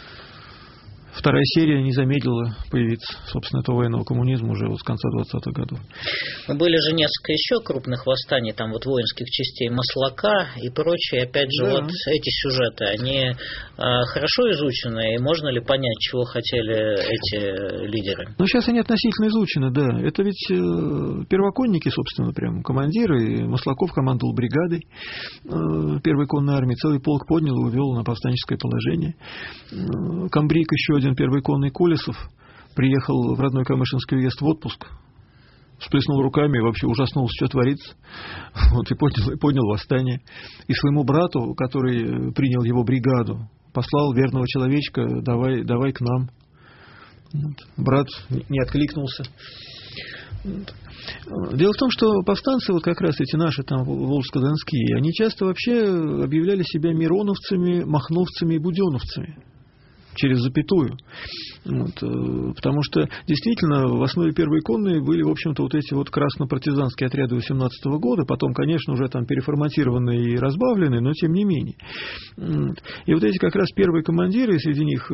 вторая серия не замедлила появиться, собственно, этого военного коммунизма уже вот с конца 20-х годов. Были же несколько еще крупных восстаний, там вот воинских частей Маслака и прочее. Опять же, да. Вот эти сюжеты, они хорошо изучены, и можно ли понять, чего хотели эти лидеры? Ну, сейчас они относительно изучены, да. Это ведь первоконники, собственно, прям командиры. Маслаков командовал бригадой первой конной армии, целый полк поднял и увел на повстанческое положение. Камбрик, еще один первый конный Колесов, приехал в родной Камышинский уезд в отпуск, всплеснул руками и вообще ужаснулся, что творится, вот, и поднял восстание. И своему брату, который принял его бригаду, послал верного человечка: давай к нам. Вот. Брат не откликнулся. Вот. Дело в том, что повстанцы, вот как раз эти наши там волжско-донские, они часто вообще объявляли себя мироновцами, махновцами и буденовцами. Через запятую. Вот, потому что действительно в основе первой конной были, в общем-то, вот эти вот краснопартизанские отряды 18-го года, потом, конечно, уже там переформатированные и разбавленные, но тем не менее. Вот. И вот эти как раз первые командиры, среди них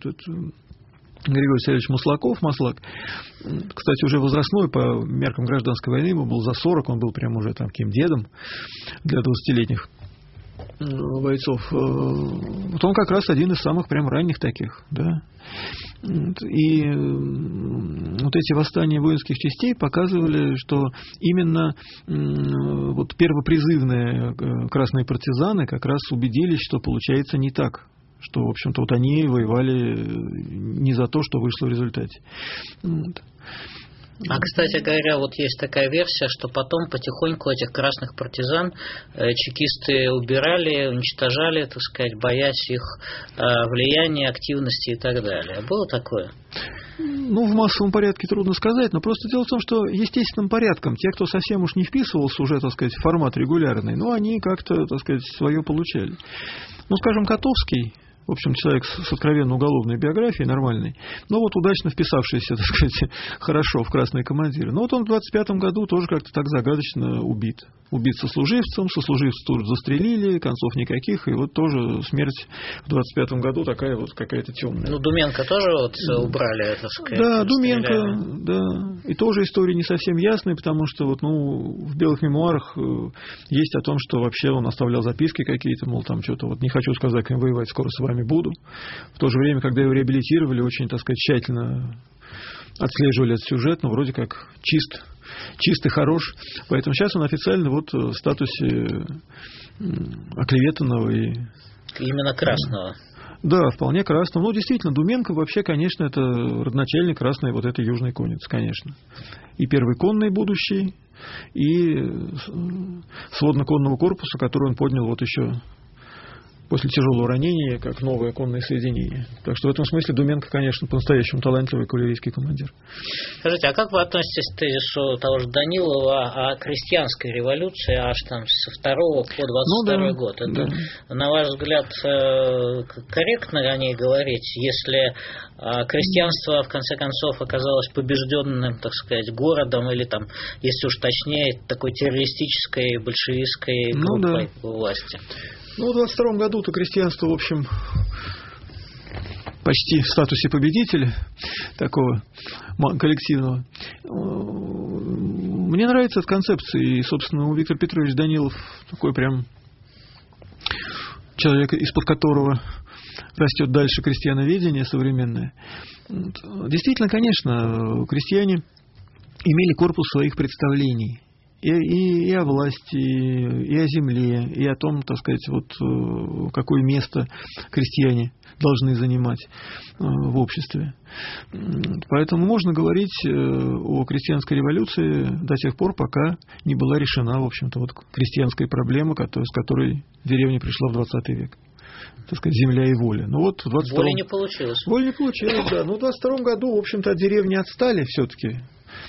Григорий Васильевич Маслак, кстати, уже возрастной по меркам гражданской войны, ему был за 40, он был прям уже там таким дедом для 20-летних бойцов. Вот он как раз один из самых прям ранних таких, да. И вот эти восстания воинских частей показывали, что именно вот первопризывные красные партизаны как раз убедились, что получается не так, что, в общем-то, вот они воевали не за то, что вышло в результате. Вот. А, кстати говоря, вот есть такая версия, что потом потихоньку этих красных партизан чекисты убирали, уничтожали, так сказать, боясь их влияния, активности и так далее. Было такое? Ну, в массовом порядке трудно сказать, но просто дело в том, что естественным порядком те, кто совсем уж не вписывался уже, так сказать, в формат регулярный, но они как-то, так сказать, свое получали. Ну, скажем, Котовский, в общем, человек с откровенно уголовной биографией, нормальный, но вот удачно вписавшийся, так сказать, хорошо в красные командиры. Но вот он в 25-м году тоже как-то так загадочно убит. Убит сослуживцем тут застрелили, концов никаких, и вот тоже смерть в 25-м году такая вот какая-то темная. Ну, Думенко тоже вот убрали, так сказать. Да, Думенко, да. И тоже история не совсем ясная, потому что вот, ну, в белых мемуарах есть о том, что вообще он оставлял записки какие-то, мол, там что-то вот не хочу с казаками воевать, скоро с вами буду. В то же время, когда его реабилитировали, очень, так сказать, тщательно отслеживали этот сюжет, но вроде как чист и хорош. Поэтому сейчас он официально вот в статусе оклеветанного и... Именно красного. Да, вполне красного. Ну, действительно, Думенко вообще, конечно, это родоначальник красной вот этой южной конницы, конечно. И первый конный будущий, и сводно-конного корпуса, который он поднял вот еще после тяжелого ранения, как новое конное соединение. Так что в этом смысле Думенко, конечно, по-настоящему талантливый кавалерийский командир. Скажите, а как вы относитесь к тезису того же Данилова о крестьянской революции аж там со 2 по 22 год? Это, на ваш взгляд, корректно о ней говорить, если крестьянство, в конце концов, оказалось побежденным, так сказать, городом или, там, если уж точнее, такой террористической большевистской группой власти? Ну, в 22 году-то крестьянство, в общем, почти в статусе победителя такого коллективного. Мне нравится эта концепция, и, собственно, Виктор Петрович Данилов такой прям человек, из-под которого растет дальше крестьяноведение современное. Действительно, конечно, крестьяне имели корпус своих представлений. И о власти, и о земле, и о том, так сказать, вот какое место крестьяне должны занимать в обществе. Поэтому можно говорить о крестьянской революции до тех пор, пока не была решена, в общем-то, вот крестьянская проблема, с которой деревня пришла в 20 век. Так сказать, земля и воля. Но вот в 22... Воля не получилось. Воля не получилась, да. Но в 22 году, в общем-то, от деревни отстали все-таки.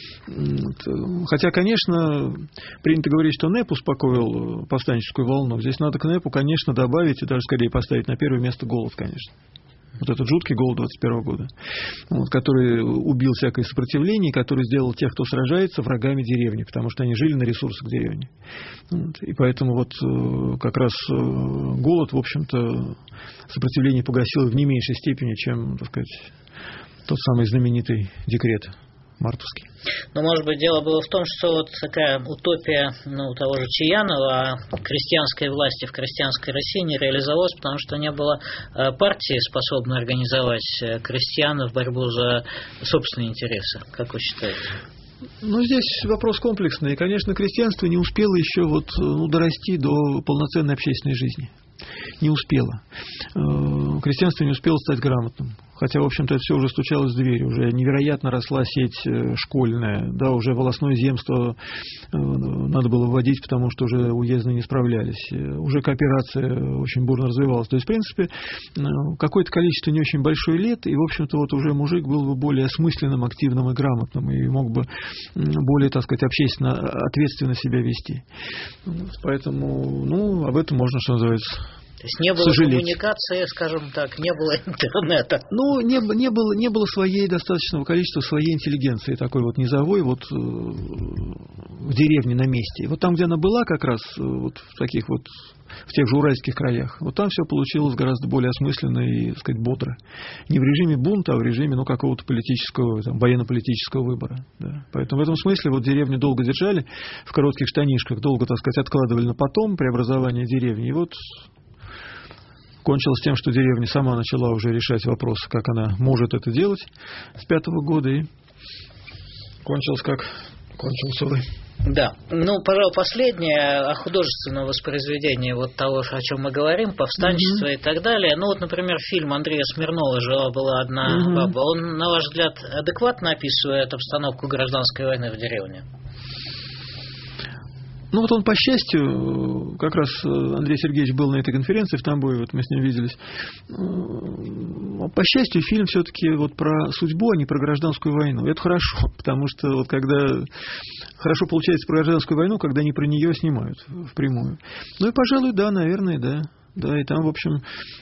Хотя, конечно, принято говорить, что НЭП успокоил повстанческую волну. Здесь надо к НЭПу, конечно, добавить и даже скорее поставить на первое место голод, конечно. Вот этот жуткий голод 21 года, который убил всякое сопротивление, который сделал тех, кто сражается, врагами деревни, потому что они жили на ресурсах деревни. И поэтому вот как раз голод, в общем-то, сопротивление погасил в не меньшей степени, чем, так сказать, тот самый знаменитый декрет мартовский. Но, может быть, дело было в том, что вот такая утопия того же Чаянова о крестьянской власти в крестьянской России не реализовалась, потому что не было партии, способной организовать крестьян в борьбу за собственные интересы. Как вы считаете? Ну, здесь вопрос комплексный. И, конечно, крестьянство не успело еще дорасти до полноценной общественной жизни. Не успело. Крестьянство не успело стать грамотным. Хотя, в общем-то, это все уже стучалось в дверь. Уже невероятно росла сеть школьная. Да, уже волостное земство надо было вводить, потому что уже уездные не справлялись. Уже кооперация очень бурно развивалась. То есть, в принципе, какое-то количество не очень большое лет, и, в общем-то, вот уже мужик был бы более осмысленным, активным и грамотным, и мог бы более, так сказать, общественно, ответственно себя вести. Поэтому, об этом можно, что называется, то есть не было коммуникации, скажем так, не было интернета. Ну, не было своей достаточного количества своей интеллигенции, такой вот низовой, вот в деревне на месте. И вот там, где она была, как раз вот в таких вот, в тех же уральских краях, вот там все получилось гораздо более осмысленно и, так сказать, бодро. Не в режиме бунта, а в режиме, какого-то политического, военно-политического выбора. Да. Поэтому в этом смысле вот деревню долго держали в коротких штанишках, долго, так сказать, откладывали на потом преобразование деревни. И вот кончилось тем, что деревня сама начала уже решать вопрос, как она может это делать с 5-го года, и кончилось как кончилось, увы. Да. Пожалуй, последнее о художественном воспроизведении вот того, о чем мы говорим, повстанчество и так далее. Например, фильм Андрея Смирнова «Жила-была одна баба». Он, на ваш взгляд, адекватно описывает обстановку гражданской войны в деревне? Вот он, по счастью, как раз Андрей Сергеевич был на этой конференции в Тамбове, вот мы с ним виделись. По счастью, фильм все-таки вот про судьбу, а не про гражданскую войну. Это хорошо, потому что вот когда хорошо получается про гражданскую войну, когда не про нее снимают впрямую. И, пожалуй, да, наверное, да. Да, и там, в общем,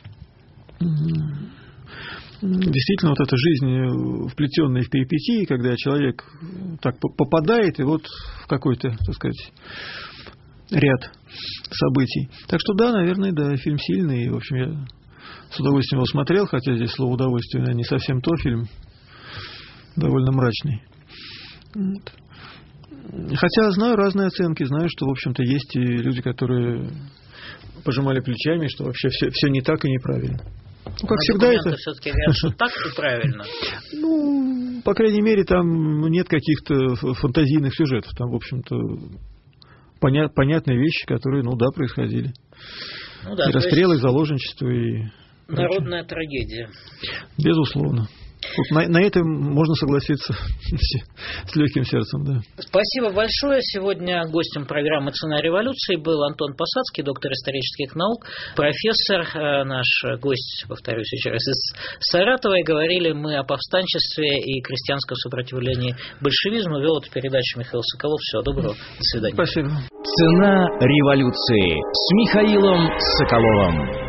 действительно, вот эта жизнь, вплетенная в перипетии, когда человек так попадает и вот в какой-то, так сказать, ряд событий. Так что да, наверное, да, фильм сильный. И, в общем, я с удовольствием его смотрел, хотя здесь слово удовольствие, наверное, не совсем то, фильм довольно мрачный. Вот. Хотя знаю разные оценки, знаю, что, в общем-то, есть и люди, которые пожимали плечами, что вообще все не так и неправильно. Как всегда, это все-таки говорят, что так и правильно. По крайней мере, там нет каких-то фантазийных сюжетов. Там, в общем-то, понятные вещи, которые, происходили. И расстрелы, и заложничество, и народная трагедия. Безусловно. Вот на этом можно согласиться с легким сердцем, да. Спасибо большое. Сегодня гостем программы «Цена революции» был Антон Посадский, доктор исторических наук, профессор, наш гость, повторюсь еще раз, из Саратова. И говорили мы о повстанчестве и крестьянском сопротивлении большевизму. Вел эту передачу Михаил Соколов. Всего доброго. До свидания. Спасибо. «Цена революции» с Михаилом Соколовым.